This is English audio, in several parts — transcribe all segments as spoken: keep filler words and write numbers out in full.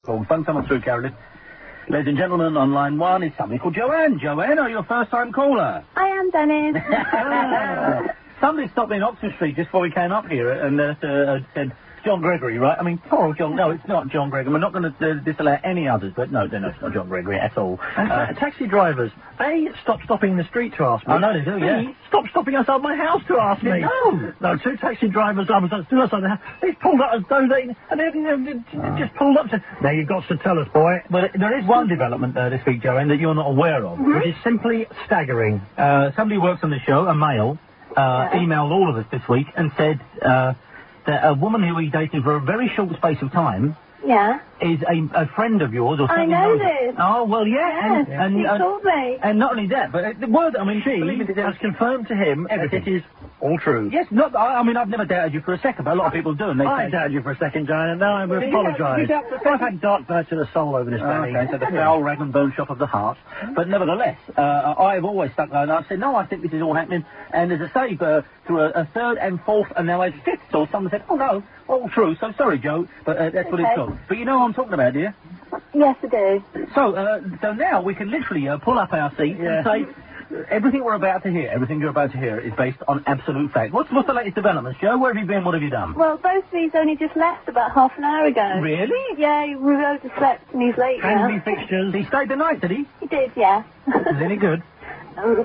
Called Fun Summer through, Carolyn. Ladies and gentlemen, on line one is somebody called Joanne. Joanne, are you a first-time caller? I am, Dennis. Somebody stopped me in Oxford Street just before we came up here and uh, uh, said, John Gregory, right? I mean, poor old John. No, it's not John Gregory. We're not going to uh, disallow any others, but no, no, no, it's not John Gregory at all. Uh, taxi drivers, they stop stopping in the street to ask me. I know they do, yeah. They stop stopping outside my house to ask me. No. No, two taxi drivers, I was stood outside the house. They pulled up as though they, and they, they, they Oh. just pulled up to, now you've got to tell us, boy. But there is one development uh, this week, Joanne, that you're not aware of. Which is simply staggering. Uh, somebody who works on the show, a male, uh, Yeah. emailed all of us this week and said uh, that a woman who he dated for a very short space of time Yeah. is a, a friend of yours, or I something. know knows it. this. Oh, well, yeah. Yes, and, he and, uh, told me. and not only that, but uh, the word, I mean, She believe it, has confirmed to him Everything. that it is all true. yes, not, I, I mean, I've never doubted you for a second, but a lot of people do, and they I say... doubted you for a second, Joanne, and now I Did you apologise. doubt- did you doubt for a second? I've had dark nights of the soul over this, Oh, Danny. okay, so the foul rag and bone shop of the heart. But nevertheless, uh, I've always stuck there, and I've said, no, I think this is all happening. And as I say, uh, through a, a third and fourth, and now a fifth source, someone said, oh, no, all true. So sorry, Joe, but uh, that's what it's Okay. called. But you know what I'm talking about, do you? Yes, I do. So, uh, so now we can literally uh, pull up our seats Yeah. and say, everything we're about to hear, everything you're about to hear is based on absolute fact. What's, what's the latest developments, Joe? Where have you been? What have you done? Well, both of these only just left about half an hour ago. Really? Yeah, he rode to slept and he's late now. Handy fixtures. He stayed the night, did he? He did, yeah. Was any good? Um,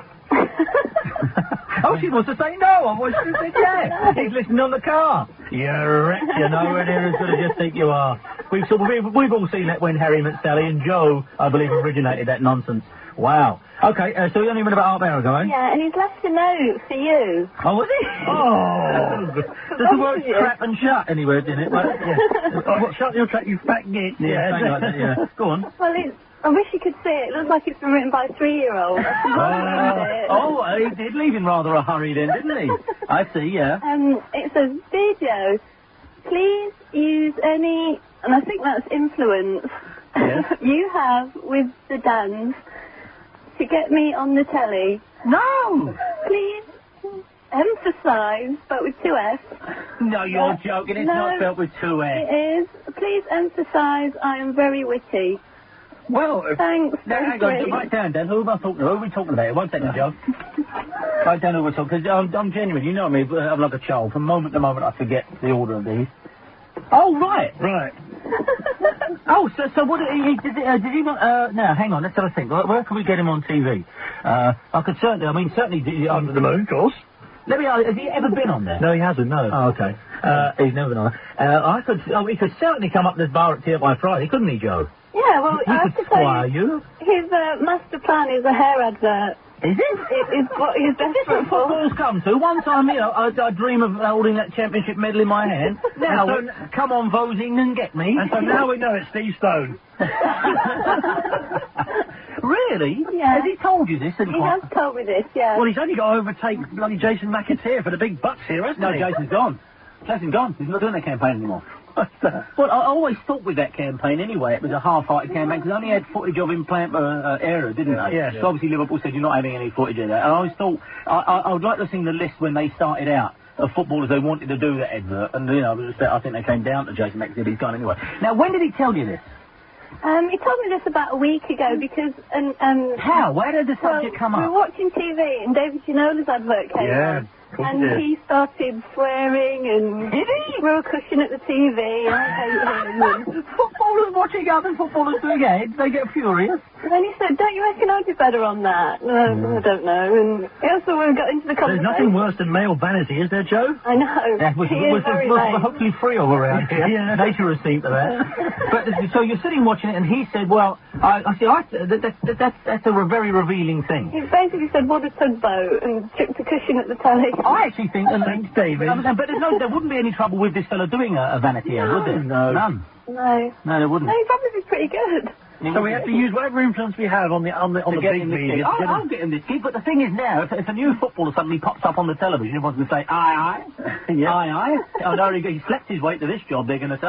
Oh, she wants to say no. I want you to say yeah. He's listening on the car. You wreck. You're nowhere near as good as you think you are. We've, sort of, we've, we've all seen that when Harry met Sally, and Joe, I believe, originated that nonsense. Wow. Okay, uh, so he only went about half an hour ago, eh? yeah, and he's left a note for you. Oh, was he? Oh. Does the word trap and shut anywhere, didn't it? Well, yeah. Oh, shut your trap, you fat git. Yeah, something like that, yeah. Go on. Well, it's, I wish you could see it. It looks like it's been written by a three-year-old. Oh, oh, uh, he did leave in rather a hurry then, didn't he? I see, yeah. Um, it says, video, please use any, and I think that's influence, Yes. you have with the dance to get me on the telly. No! Please emphasise, but with two F's. No, you're joking. It's No. not spelled with two S. It is. Please emphasise I am very witty. Well, if... Thanks. Now, hang on, write down, Dan. Who am I talking to? Who are we talking about? One second, Joe. Write down who we're talking, because I'm, I'm genuine. You know me, but I'm like a child. From moment to moment, I forget the order of these. Oh, right. Right. Oh, so, so what did he, did, uh, did he want, uh, now, hang on, let's have a think. Where, where can we get him on T V? Uh, I could certainly, I mean, certainly... do- Under the moon, of course. Let me ask, has he ever been on there? No, he hasn't, no. Oh, okay. Uh, he's never been on there. Uh, I could, oh, he could certainly come up to this bar at T by Friday, couldn't he, Joe? Yeah, well, He I have could to tell squire you, you. his uh, master plan is a hair advert. Is it? It is what he's desperate for. Football's come to. One time, you know, I, I dream of holding that championship medal in my hand. Now, And uh, come on, Vosing, and get me. And so now we know it's Steve Stone. Really? Yeah. Has he told you this? He has told me this, yeah. Well, he's only got to overtake bloody Jason McAteer for the big bucks here, hasn't No, he? Jason's gone. Jason's gone. He's not doing that campaign anymore. Well, I always thought with that campaign anyway, it was a half-hearted campaign, because they only had footage of him playing for uh, Era, didn't they? Yes. So obviously Liverpool said, you're not having any footage of that. And I always thought, I, I, I would like to see the list when they started out of footballers they wanted to do that advert, and, you know, I think they came down to Jason McAteer, he's gone anyway. Now, when did he tell you this? Um, he told me this about a week ago because... Um, um, How? Where did the well, subject come we were up? watching T V and David Ginola's advert came Yeah, on. of course And he did. he started swearing and... Did he? threw a cushion at the T V and I hate him. And Footballers watching other footballers doing heads, they get furious. then he said, don't you reckon I'd be better on that? No, I don't know. And he also we got into the There's conversation. nothing worse than male vanity, is there, Joe? I know. That was, he was, is very was, lame. was hopefully free all around here. Yeah. Nature has seen to that. But uh, so you're sitting watching it, and he said, "Well, I, I see, I, that, that, that, that's that's a very revealing thing." He basically said, what a tugboat, and chucked a cushion at the telly. I actually think, and Thanks, David. Um, but there's no, there wouldn't be any trouble with this fellow doing a, a vanity ad, would there? No. None. No. No, there wouldn't. No, he'd probably be pretty good. So we have to use whatever influence we have on the on the on To the get big him this media. gig. to I'll, get him- I'll get him this gig, but the thing is now, if, if a new footballer suddenly pops up on the television, everyone's going to say, aye, aye, Yeah. aye, aye. Oh, no, he, he slept his way to this job, they're going to say.